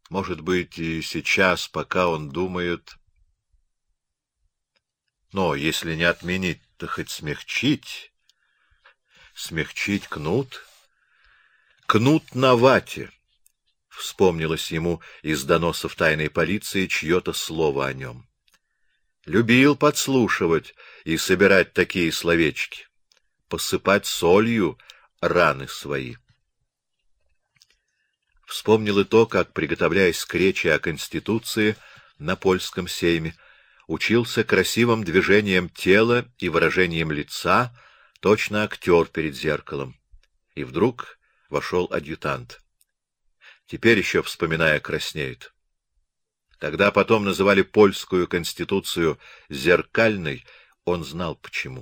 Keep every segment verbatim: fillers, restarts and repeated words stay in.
Может быть, и сейчас, пока он думает... Но если не отменить, то хоть смягчить. Смягчить кнут. Кнут на вате. Вспомнилось ему из доносов тайной полиции чье-то слово о нем. Любил подслушивать и собирать такие словечки, посыпать солью раны свои. Вспомнил и то, как, приготовляясь к речи о Конституции на польском сейме, учился красивым движением тела и выражением лица, точно актер перед зеркалом. И вдруг вошел адъютант. Теперь еще, вспоминая, краснеет. Когда потом называли польскую конституцию зеркальной, он знал почему.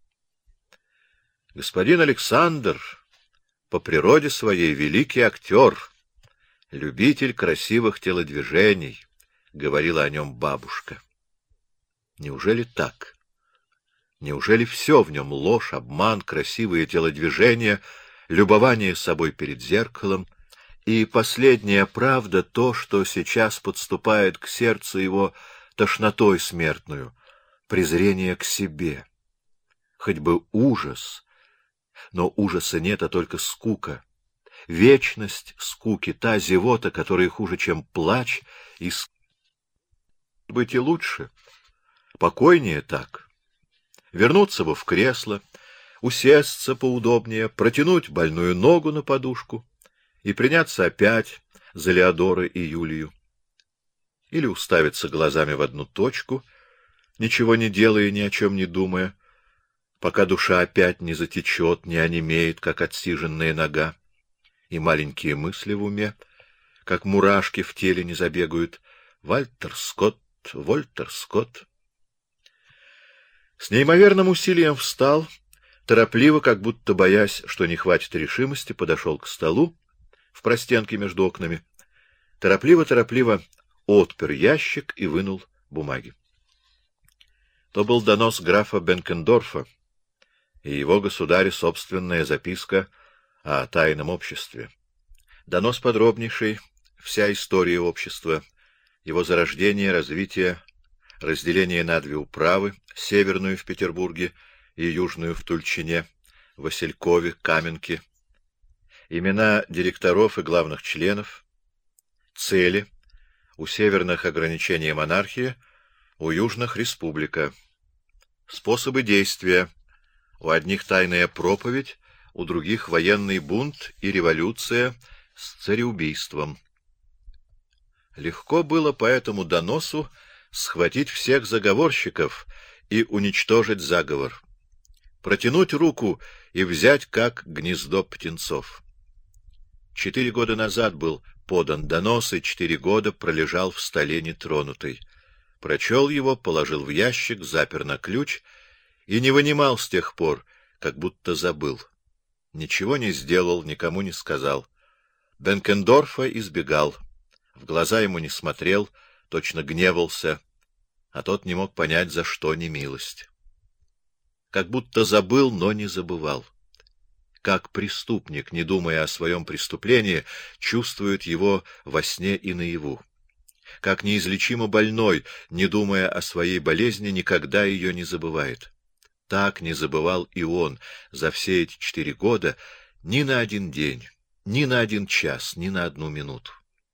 Господин Александр по природе своей великий актер, любитель красивых телодвижений, говорила о нем бабушка. Неужели так? Неужели все в нем — ложь, обман, красивые телодвижения, любование собой перед зеркалом — и последняя правда — то, что сейчас подступает к сердцу его тошнотой смертную, презрение к себе? Хоть бы ужас, но ужаса нет, а только скука. Вечность скуки, та зевота, которая хуже, чем плач, и быть и лучше, покойнее так. Вернуться бы в кресло, усесться поудобнее, протянуть больную ногу на подушку и приняться опять за Леодора и Юлию. Или уставиться глазами в одну точку, ничего не делая, ни о чем не думая, пока душа опять не затечет, не онемеет, как отсиженная нога, и маленькие мысли в уме, как мурашки в теле, не забегают. Вальтер Скотт, Вольтер Скотт. С неимоверным усилием встал, торопливо, как будто боясь, что не хватит решимости, подошел к столу в простенке между окнами, торопливо-торопливо отпер ящик и вынул бумаги. То был донос графа Бенкендорфа и его государя собственная записка о тайном обществе. Донос подробнейший, вся история общества, его зарождение, развитие, разделение на две управы, северную в Петербурге и южную в Тульчине, Василькове, Каменке, имена директоров и главных членов, цели, у северных ограничения монархии, у южных республика, способы действия, у одних тайная проповедь, у других военный бунт и революция с цареубийством. Легко было по этому доносу схватить всех заговорщиков и уничтожить заговор, протянуть руку и взять как гнездо птенцов. Четыре года назад был подан донос, и четыре года пролежал в столе нетронутый. Прочел его, положил в ящик, запер на ключ и не вынимал с тех пор, как будто забыл. Ничего не сделал, никому не сказал. Бенкендорфа избегал, в глаза ему не смотрел, точно гневался, а тот не мог понять, за что немилость. Как будто забыл, но не забывал. Как преступник, не думая о своем преступлении, чувствует его во сне и наяву. Как неизлечимо больной, не думая о своей болезни, никогда ее не забывает. Так не забывал и он за все эти четыре года ни на один день, ни на один час, ни на одну минуту.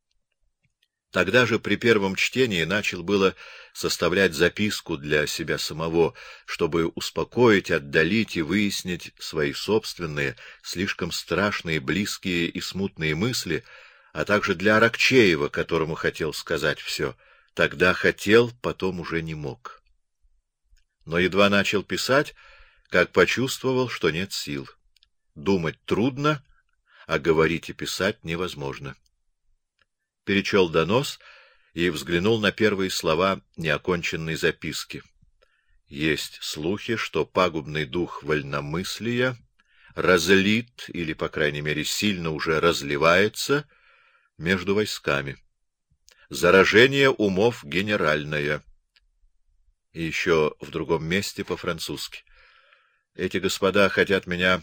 Тогда же при первом чтении начал было составлять записку для себя самого, чтобы успокоить, отдалить и выяснить свои собственные, слишком страшные, близкие и смутные мысли, а также для Аракчеева, которому хотел сказать все. Тогда хотел, потом уже не мог. Но едва начал писать, как почувствовал, что нет сил. Думать трудно, а говорить и писать невозможно. Перечел донос и взглянул на первые слова неоконченной записки. Есть слухи, что пагубный дух вольномыслия разлит, или, по крайней мере, сильно уже разливается между войсками. Заражение умов генеральное. И еще в другом месте по-французски. Эти господа хотят меня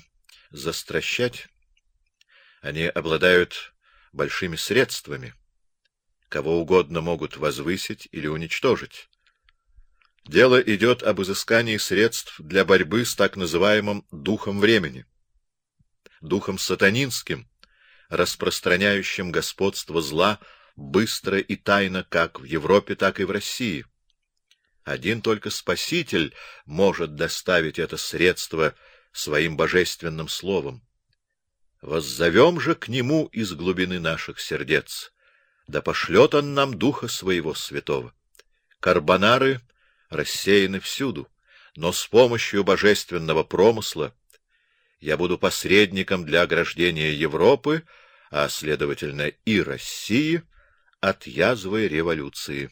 застращать. Они обладают большими средствами. Кого угодно могут возвысить или уничтожить. Дело идет об изыскании средств для борьбы с так называемым духом времени, духом сатанинским, распространяющим господство зла быстро и тайно как в Европе, так и в России. Один только Спаситель может доставить это средство своим божественным словом. Воззовем же к Нему из глубины наших сердец, да пошлет Он нам Духа Своего Святого. Карбонары рассеяны всюду, но с помощью божественного промысла я буду посредником для ограждения Европы, а, следовательно, и России от язвы революции.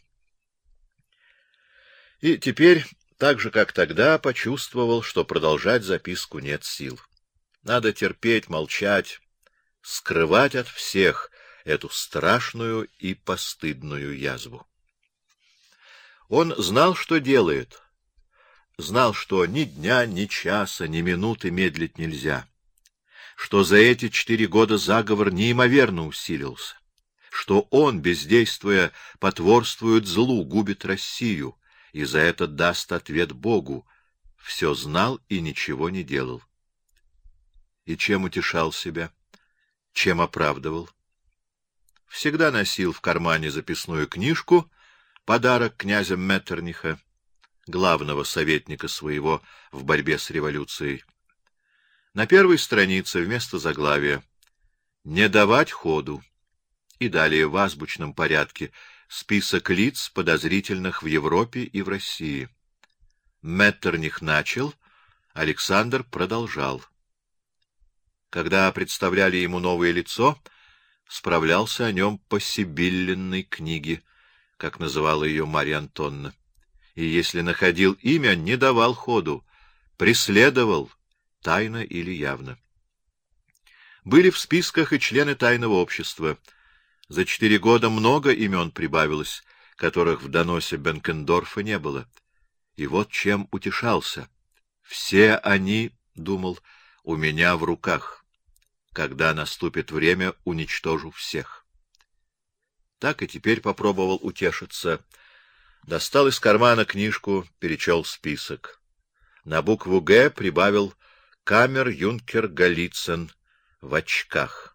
И теперь, так же как тогда, почувствовал, что продолжать записку нет сил. Надо терпеть, молчать, скрывать от всех эту страшную и постыдную язву. Он знал, что делает, знал, что ни дня, ни часа, ни минуты медлить нельзя, что за эти четыре года заговор неимоверно усилился, что он, бездействуя, потворствует злу, губит Россию, и за это даст ответ Богу. Все знал и ничего не делал. И чем утешал себя? Чем оправдывал? Всегда носил в кармане записную книжку, подарок князя Меттерниха, главного советника своего в борьбе с революцией. На первой странице вместо заглавия «Не давать ходу» и далее в азбучном порядке список лиц, подозрительных в Европе и в России. Меттерних начал, Александр продолжал. Когда представляли ему новое лицо, справлялся о нем по Сибиллиной книге, как называла ее Марья Антонна, и если находил имя, не давал ходу, преследовал, тайно или явно. Были в списках и члены тайного общества. За четыре года много имен прибавилось, которых в доносе Бенкендорфа не было. И вот чем утешался. Все они, думал, у меня в руках. Когда наступит время, уничтожу всех. Так и теперь попробовал утешиться. Достал из кармана книжку, перечел список. На букву «Г» прибавил камер-юнкер Голицын в очках.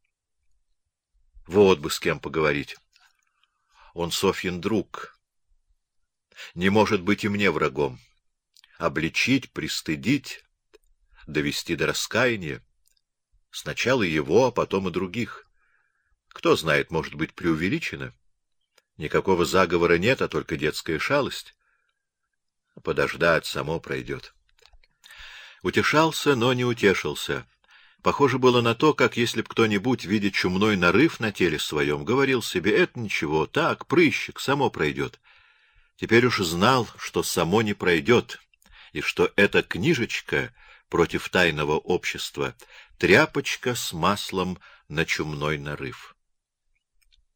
Вот бы с кем поговорить. Он Софьин друг. Не может быть и мне врагом. Обличить, пристыдить, довести до раскаяния. Сначала его, а потом и других. Кто знает, может быть, преувеличено. Никакого заговора нет, а только детская шалость. Подождать, само пройдет. Утешался, но не утешился. Похоже было на то, как если б кто-нибудь, видя чумной нарыв на теле своем, говорил себе: это ничего, так, прыщик, само пройдет. Теперь уж знал, что само не пройдет, и что эта книжечка против тайного общества — тряпочка с маслом на чумной нарыв.